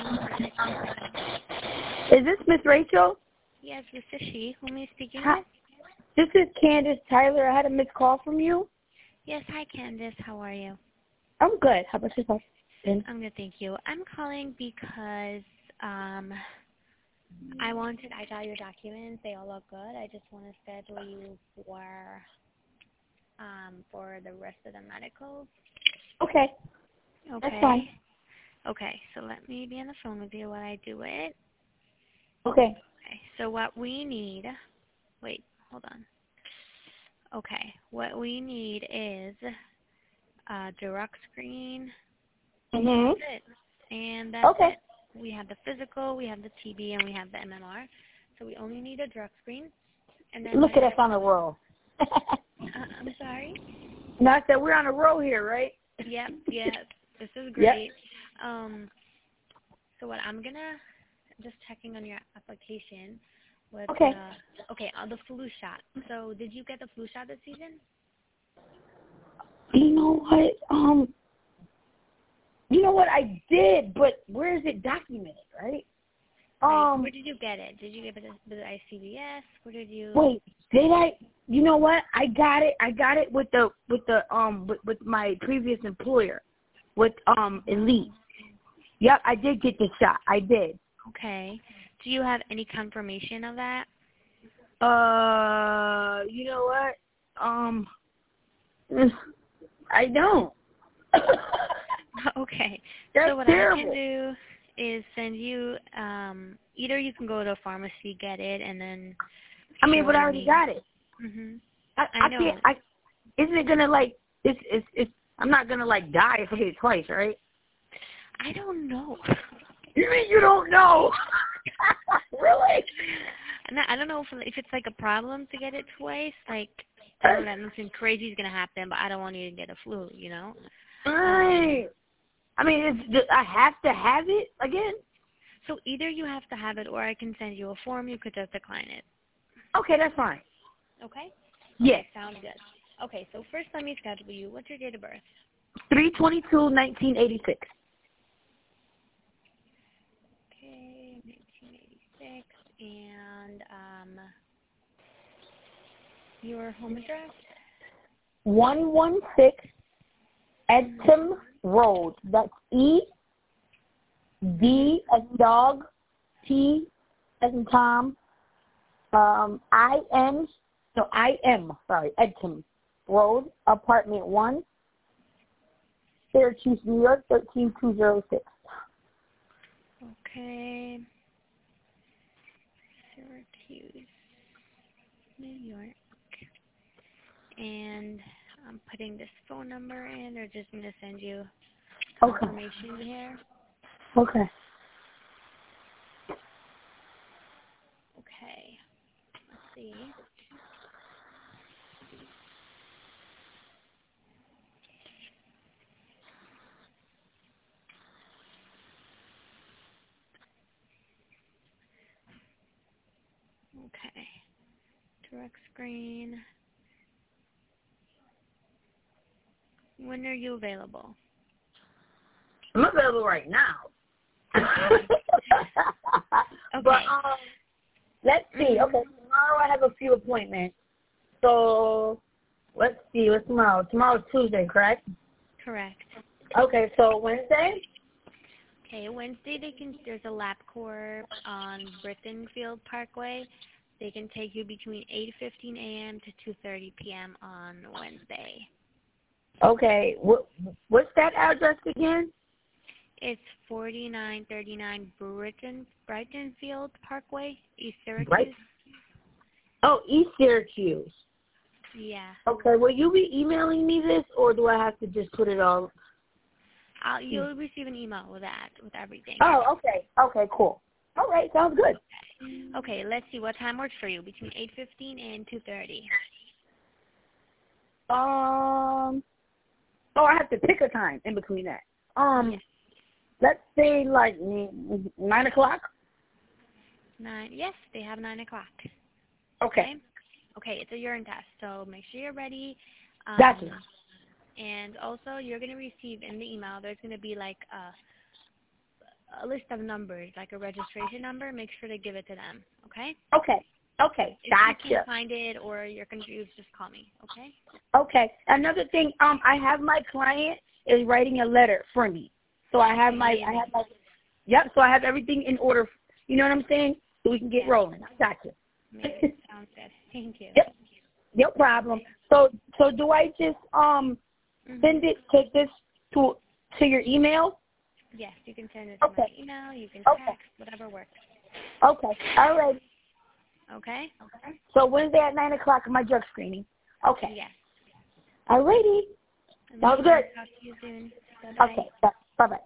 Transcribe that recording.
Is this Miss Rachel? Yes, this is she. Who am I speaking Hi. with? This is Candace Tyler. I had a missed call from you. Yes, hi Candace. How are you? I'm good. How about yourself? I'm good, thank you. I'm calling because I got your documents. They all look good. I just want to schedule you for the rest of the medicals. Okay. Okay. That's fine. Okay, so let me be on the phone with you while I do it. Okay. Okay, so what we need, wait, hold on. Okay, what we need is a drug screen. Mhm. That's it. And that's Okay. it. We have the physical, we have the TB, and we have the MMR. So we only need a drug screen. And then Look at us on a roll. I'm sorry? No, I said we're on a roll here, right? Yep, yes. This is great. Yep. So what I'm just checking on your application with Okay. on the flu shot. So did you get the flu shot this season? You know what? I did, but where is it documented, right? Where did you get it? Did you get it with the ICBS? Where did you? Wait, did I? You know what? I got it with my previous employer, with Elite. Yep, I did get the shot. I did. Okay. Do you have any confirmation of that? You know what? I don't. Okay. That's so what terrible. I can do is send you either you can go to a pharmacy, get it, and then. I mean, but I already got it. Mhm. I know. can't. Isn't it gonna like? It's. I'm not gonna like die if I get it twice, right? I don't know. You mean you don't know? Really? I don't know if it's like a problem to get it twice. Like, I know that nothing crazy is gonna happen, but I don't want you to get a flu. You know. Right. I mean, I have to have it again. So either you have to have it, or I can send you a form. You could just decline it. Okay, that's fine. Okay. Yes. Okay, sounds good. Okay, so first let me schedule you. What's your date of birth? 3/22/1986. Okay, 1986. And your home address? 116 Edsom Road. That's ED as in dog, T as in Tom, Edsom Road, apartment 1, Syracuse, New York, 13206. Okay. Syracuse, New York. And I'm putting this phone number in, or just going to send you confirmation here. Okay. Okay. Let's see. Okay. Direct screen. When are you available? I'm available right now. Okay. But let's see. Okay, tomorrow I have a few appointments. So let's see. What's tomorrow? Tomorrow's Tuesday, correct? Correct. Okay, so Wednesday? Okay, Wednesday there's a LabCorp on Brittenfield Parkway. They can take you between 8:15 a.m. to 2:30 p.m. on Wednesday. Okay, what's that address again? It's 4939 Brittenfield Parkway, East Syracuse. Right. Oh, East Syracuse. Yeah. Okay, will you be emailing me this, or do I have to just put it on? You'll receive an email with everything. Oh, okay. Okay, cool. All right, sounds good. Okay, let's see. What time works for you? Between 8:15 and 2:30. Oh, I have to pick a time in between that. Yes. Let's say like 9 o'clock. 9. Yes, they have 9 o'clock. Okay. Okay, it's a urine test, so make sure you're ready. Gotcha. And also, you're going to receive in the email, there's going to be like a list of numbers, like a registration number. Make sure to give it to them, okay? Okay. Okay. If Gotcha. you can't find it or you're confused, just call me, okay? Okay. Another thing, I have my client is writing a letter for me. So I have my, yep, so I have everything in order. You know what I'm saying? So we can get rolling. I got you. Amazing. Sounds good. Thank you. Yep. No problem. So do I just send it to your email? Yes, you can send it to my email. You can text, whatever works. Okay. All right. Okay? So Wednesday at 9 o'clock my drug screening. Okay. Yes. All righty. That was good. Talk to you soon. Bye-bye. Okay. Bye-bye.